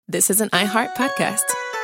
this is an iHeart podcast.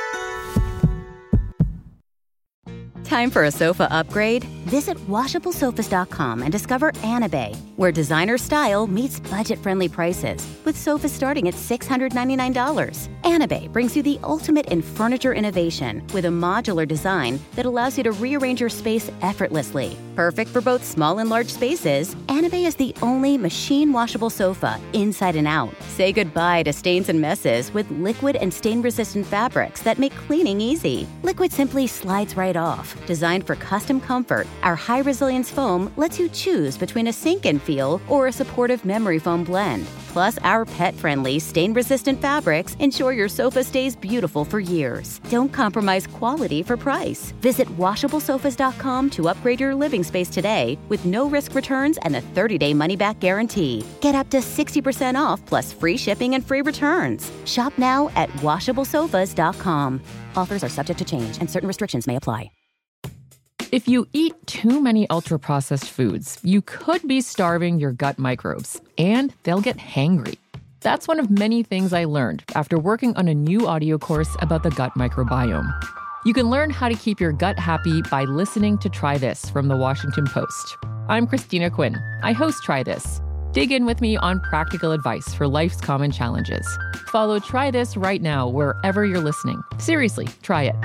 Time for a sofa upgrade? Visit WashableSofas.com and discover Anabay, where designer style meets budget-friendly prices, with sofas starting at $699. Anabay brings you the ultimate in furniture innovation with a modular design that allows you to rearrange your space effortlessly. Perfect for both small and large spaces, Anabay is the only machine-washable sofa inside and out. Say goodbye to stains and messes with liquid and stain-resistant fabrics that make cleaning easy. Liquid simply slides right off. Designed for custom comfort, our high-resilience foam lets you choose between a sink-in feel or a supportive memory foam blend. Plus, our pet-friendly, stain-resistant fabrics ensure your sofa stays beautiful for years. Don't compromise quality for price. Visit WashableSofas.com to upgrade your living space today with no-risk returns and a 30-day money-back guarantee. Get up to 60% off plus free shipping and free returns. Shop now at WashableSofas.com. Offers are subject to change and certain restrictions may apply. If you eat too many ultra-processed foods, you could be starving your gut microbes, and they'll get hangry. That's one of many things I learned after working on a new audio course about the gut microbiome. You can learn how to keep your gut happy by listening to Try This from The Washington Post. I'm Christina Quinn. I host Try This. Dig in with me on practical advice for life's common challenges. Follow Try This right now wherever you're listening. Seriously, try it.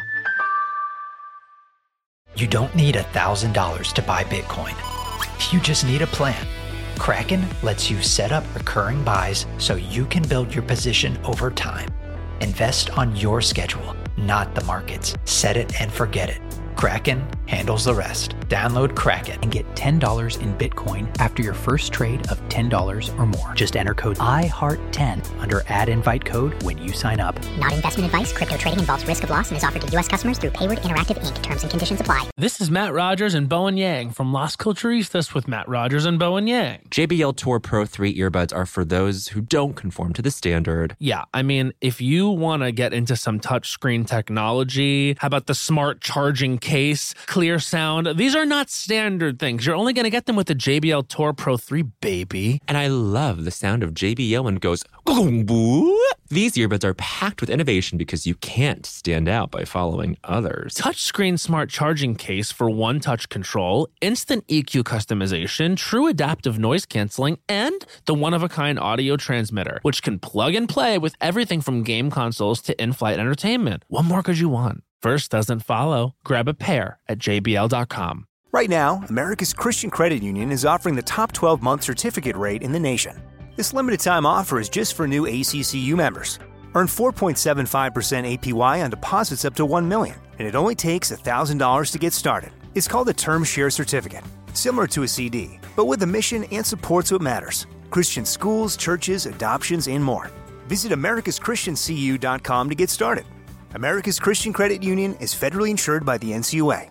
You don't need $1,000 to buy Bitcoin. You just need a plan. Kraken lets you set up recurring buys so you can build your position over time. Invest on your schedule, not the markets. Set it and forget it. Kraken handles the rest. Download Kraken and get $10 in Bitcoin after your first trade of $10 or more. Just enter code IHEART10 under ad invite code when you sign up. Not investment advice. Crypto trading involves risk of loss and is offered to U.S. customers through Payward Interactive Inc. Terms and conditions apply. This is Matt Rogers and Bowen Yang from Las Culturistas with Matt Rogers and Bowen Yang. JBL Tour Pro 3 earbuds are for those who don't conform to the standard. Yeah, I mean, if you want to get into some touchscreen technology, how about the smart charging case, clear sound? These are not standard things. You're only going to get them with the JBL Tour Pro 3, baby. And I love the sound of JBL when it goes, "Gong-boo." These earbuds are packed with innovation because you can't stand out by following others. Touchscreen smart charging case for one-touch control, instant EQ customization, true adaptive noise canceling, and the one-of-a-kind audio transmitter, which can plug and play with everything from game consoles to in-flight entertainment. What more could you want? First doesn't follow. Grab a pair at JBL.com. Right now, America's Christian Credit Union is offering the top 12-month certificate rate in the nation. This limited-time offer is just for new ACCU members. Earn 4.75% APY on deposits up to $1 million, and it only takes $1,000 to get started. It's called a Term Share Certificate, similar to a CD, but with a mission and supports what matters: Christian schools, churches, adoptions, and more. Visit americaschristiancu.com to get started. America's Christian Credit Union is federally insured by the NCUA.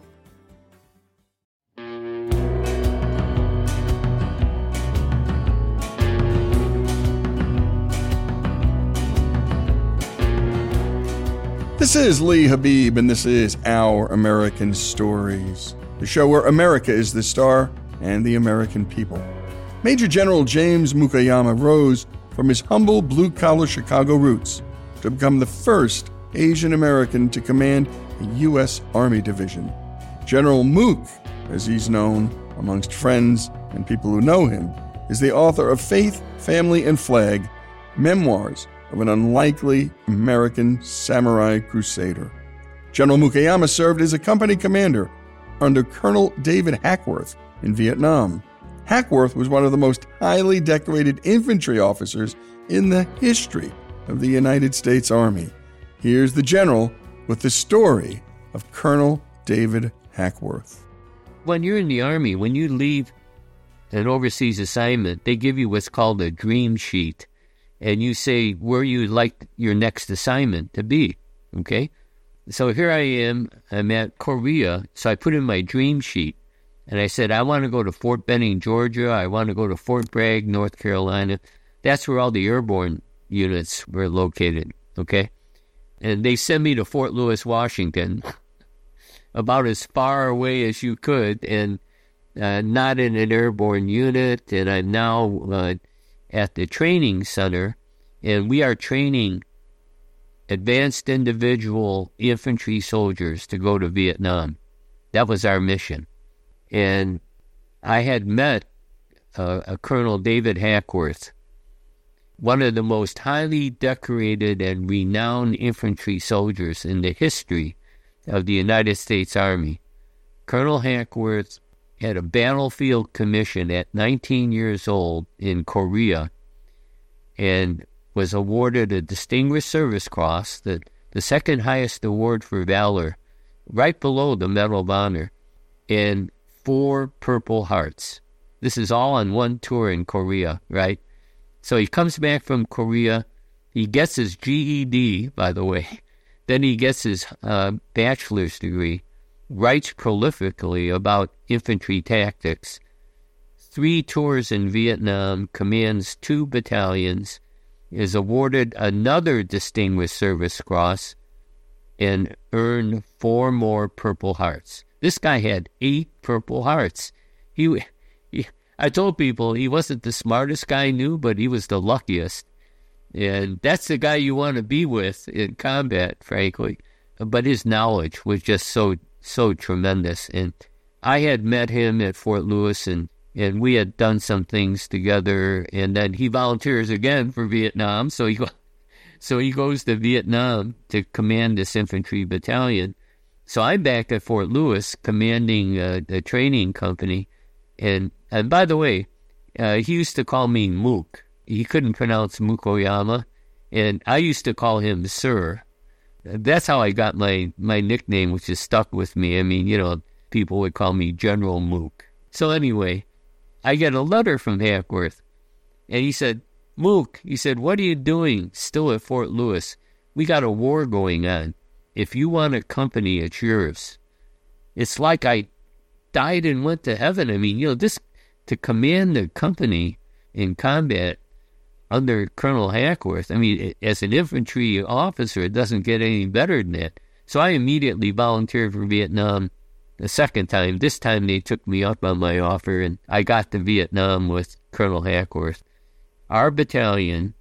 This is Lee Habib, and this is Our American Stories, the show where America is the star and the American people. Major General James Mukayama rose from his humble blue-collar Chicago roots to become the first Asian American to command a U.S. Army division. General Mook, as he's known amongst friends and people who know him, is the author of Faith, Family, and Flag, Memoirs of an Unlikely American Samurai Crusader. General Mukayama served as a company commander under Colonel David Hackworth in Vietnam. Hackworth was one of the most highly decorated infantry officers in the history of the United States Army. Here's the general with the story of Colonel David Hackworth. When you're in the Army, when you leave an overseas assignment, they give you what's called a dream sheet. And you say where you'd like your next assignment to be, okay? So here I am, I'm at Korea, so I put in my dream sheet. And I said, I want to go to Fort Benning, Georgia. I want to go to Fort Bragg, North Carolina. That's where all the airborne units were located, okay? And they sent me to Fort Lewis, Washington, about as far away as you could, and not in an airborne unit. And I'm now at the training center, and we are training advanced individual infantry soldiers to go to Vietnam. That was our mission. And I had met a Colonel David Hackworth, one of the most highly decorated and renowned infantry soldiers in the history of the United States Army. Colonel Hackworth had a battlefield commission at 19 years old in Korea and was awarded a Distinguished Service Cross, the second highest award for valor, right below the Medal of Honor, and 4 Purple Hearts. This is all on one tour in Korea, right? So he comes back from Korea. He gets his GED, by the way. Then he gets his bachelor's degree, writes prolifically about infantry tactics, 3 tours in Vietnam, commands 2 battalions, is awarded another Distinguished Service Cross, and earned 4 more Purple Hearts. This guy had 8 Purple Hearts. I told people he wasn't the smartest guy I knew, but he was the luckiest. And that's the guy you want to be with in combat, frankly. But his knowledge was just so tremendous. And I had met him at Fort Lewis, and we had done some things together. And then he volunteers again for Vietnam. So he goes to Vietnam to command this infantry battalion. So I'm back at Fort Lewis commanding the training company. And by the way, he used to call me Mook. He couldn't pronounce Mukoyama, and I used to call him Sir. That's how I got my nickname, which has stuck with me. I mean, people would call me General Mook. So anyway, I get a letter from Hackworth, and he said, Mook, he said, what are you doing still at Fort Lewis? We got a war going on. If you want a company, it's yours. It's like I died and went to heaven. I mean, this to command the company in combat under Colonel Hackworth, I mean, as an infantry officer, it doesn't get any better than that. So I immediately volunteered for Vietnam the second time. This time they took me up on my offer, and I got to Vietnam with Colonel Hackworth. Our battalion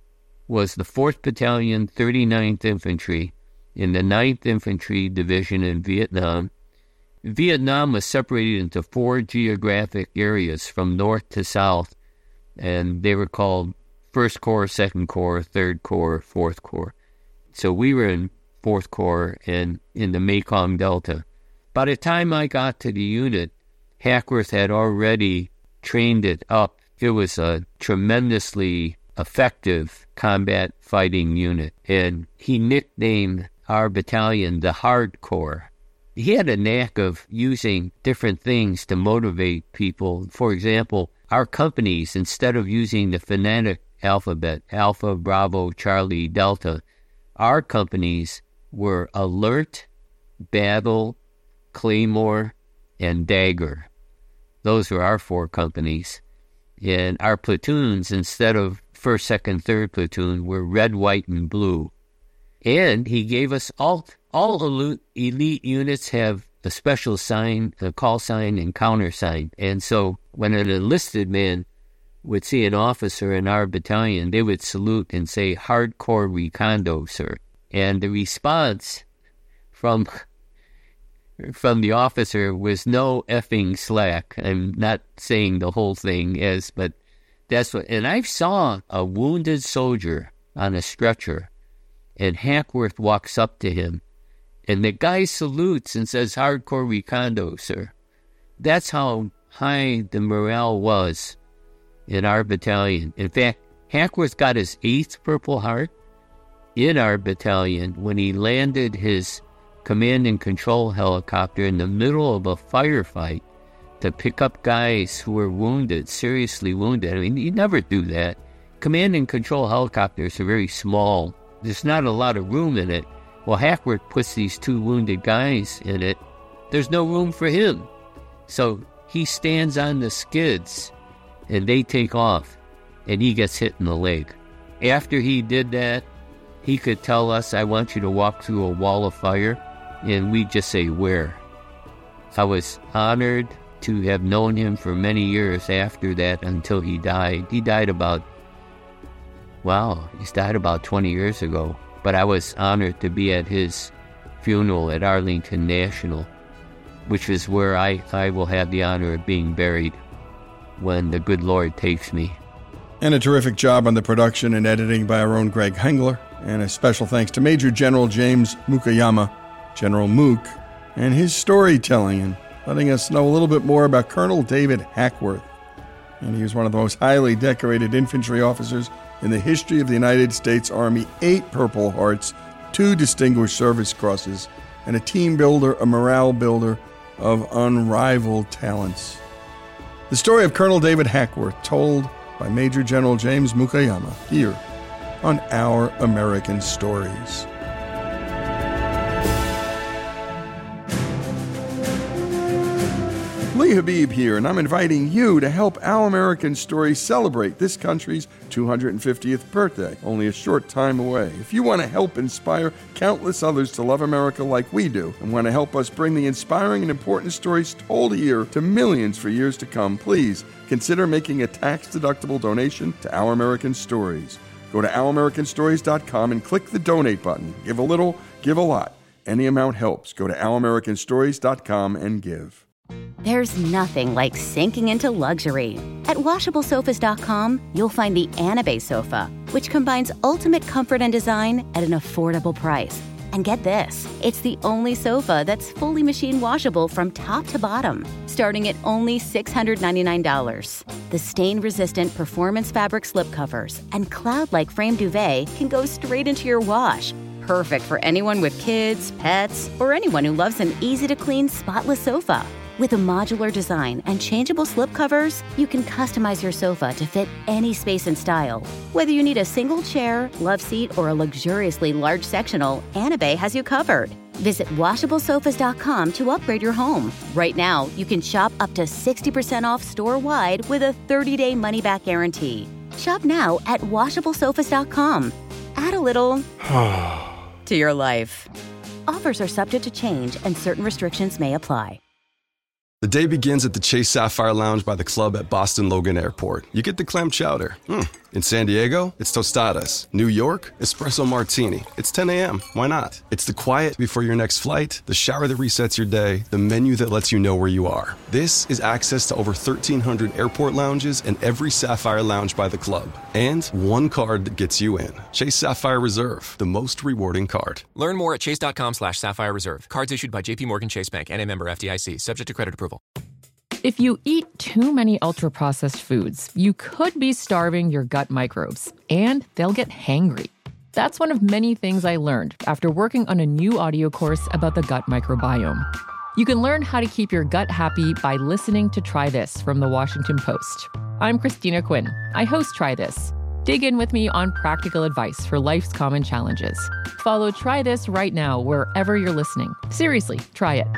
was the 4th Battalion, 39th Infantry, in the 9th Infantry Division in Vietnam. Vietnam was separated into 4 geographic areas from north to south, and they were called 1st Corps, 2nd Corps, 3rd Corps, 4th Corps. So we were in 4th Corps and in the Mekong Delta. By the time I got to the unit, Hackworth had already trained it up. It was a tremendously effective combat fighting unit, and he nicknamed our battalion the Hard Corps. He had a knack of using different things to motivate people. For example, our companies, instead of using the phonetic alphabet, Alpha, Bravo, Charlie, Delta, our companies were Alert, Battle, Claymore, and Dagger. Those were our 4 companies. And our platoons, instead of 1st, 2nd, 3rd platoon, were Red, White, and Blue. And he gave us all elite units have a special sign, a call sign, and counter sign. And so when an enlisted man would see an officer in our battalion, they would salute and say, "Hardcore recondo, sir." And the response from the officer was no effing slack. I'm not saying the whole thing but that's what, and I saw a wounded soldier on a stretcher, and Hackworth walks up to him, and the guy salutes and says, "Hardcore recondo, sir." That's how high the morale was in our battalion. In fact, Hackworth got his 8th Purple Heart in our battalion when he landed his command and control helicopter in the middle of a firefight to pick up guys who were wounded, seriously wounded. I mean, you never do that. Command and control helicopters are very small. There's not a lot of room in it. Well, Hackworth puts these 2 wounded guys in it. There's no room for him. So he stands on the skids, and they take off, and he gets hit in the leg. After he did that, he could tell us, "I want you to walk through a wall of fire," and we'd just say, "Where?" I was honored to have known him for many years after that until he died. He died about 20 years ago. But I was honored to be at his funeral at Arlington National, which is where I will have the honor of being buried when the good Lord takes me. And a terrific job on the production and editing by our own Greg Hengler. And a special thanks to Major General James Mukayama, General Mook, and his storytelling and letting us know a little bit more about Colonel David Hackworth. And he was one of the most highly decorated infantry officers in the history of the United States Army. 8 Purple Hearts, 2 Distinguished Service Crosses, and a team builder, a morale builder of unrivaled talents. The story of Colonel David Hackworth, told by Major General James Mukayama, here on Our American Stories. Lee Habib here, and I'm inviting you to help Our American Stories celebrate this country's 250th birthday, only a short time away. If you want to help inspire countless others to love America like we do, and want to help us bring the inspiring and important stories told here to millions for years to come, please consider making a tax-deductible donation to Our American Stories. Go to ouramericanstories.com and click the donate button. Give a little, give a lot. Any amount helps. Go to ouramericanstories.com and give. There's nothing like sinking into luxury. At WashableSofas.com, you'll find the Anabay sofa, which combines ultimate comfort and design at an affordable price. And get this, it's the only sofa that's fully machine washable from top to bottom, starting at only $699. The stain-resistant performance fabric slipcovers and cloud-like frame duvet can go straight into your wash. Perfect for anyone with kids, pets, or anyone who loves an easy-to-clean, spotless sofa. With a modular design and changeable slipcovers, you can customize your sofa to fit any space and style. Whether you need a single chair, love seat, or a luxuriously large sectional, Anabay has you covered. Visit WashableSofas.com to upgrade your home. Right now, you can shop up to 60% off store-wide with a 30-day money-back guarantee. Shop now at WashableSofas.com. Add a little to your life. Offers are subject to change and certain restrictions may apply. The day begins at the Chase Sapphire Lounge by the club at Boston Logan Airport. You get the clam chowder. In San Diego, it's tostadas. New York, espresso martini. It's 10 a.m. Why not? It's the quiet before your next flight, the shower that resets your day, the menu that lets you know where you are. This is access to over 1,300 airport lounges and every Sapphire Lounge by the club. And one card that gets you in. Chase Sapphire Reserve, the most rewarding card. Learn more at chase.com/Sapphire Reserve. Cards issued by JP Morgan Chase Bank and a member FDIC, subject to credit approval. If you eat too many ultra-processed foods, you could be starving your gut microbes, and they'll get hangry. That's one of many things I learned after working on a new audio course about the gut microbiome. You can learn how to keep your gut happy by listening to Try This from The Washington Post. I'm Christina Quinn. I host Try This. Dig in with me on practical advice for life's common challenges. Follow Try This right now wherever you're listening. Seriously, try it.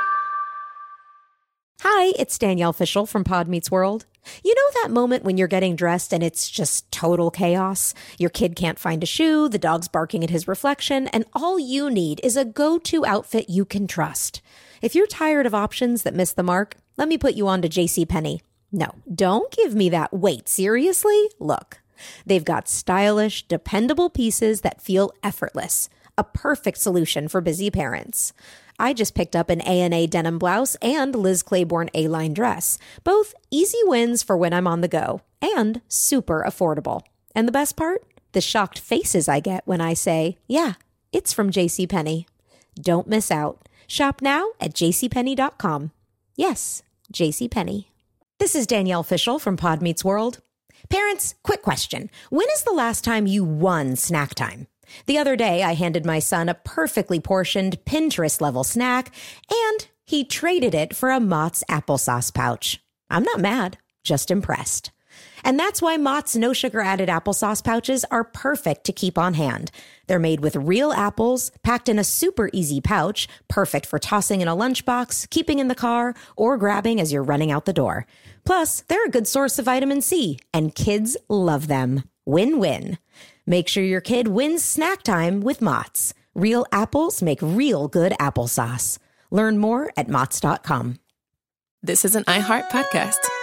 Hi, it's Danielle Fishel from Pod Meets World. You know that moment when you're getting dressed and it's just total chaos? Your kid can't find a shoe, the dog's barking at his reflection, and all you need is a go-to outfit you can trust. If you're tired of options that miss the mark, let me put you on to JCPenney. No, don't give me that wait, seriously? Look, they've got stylish, dependable pieces that feel effortless. A perfect solution for busy parents. I just picked up an A&A denim blouse and Liz Claiborne A-line dress. Both easy wins for when I'm on the go and super affordable. And the best part? The shocked faces I get when I say, yeah, it's from JCPenney. Don't miss out. Shop now at jcpenney.com. Yes, JCPenney. This is Danielle Fishel from Pod Meets World. Parents, quick question. When is the last time you won snack time? The other day, I handed my son a perfectly portioned Pinterest-level snack, and he traded it for a Mott's applesauce pouch. I'm not mad, just impressed. And that's why Mott's no-sugar-added applesauce pouches are perfect to keep on hand. They're made with real apples, packed in a super easy pouch, perfect for tossing in a lunchbox, keeping in the car, or grabbing as you're running out the door. Plus, they're a good source of vitamin C, and kids love them. Win-win. Make sure your kid wins snack time with Mott's. Real apples make real good applesauce. Learn more at Mott's.com. This is an iHeart podcast.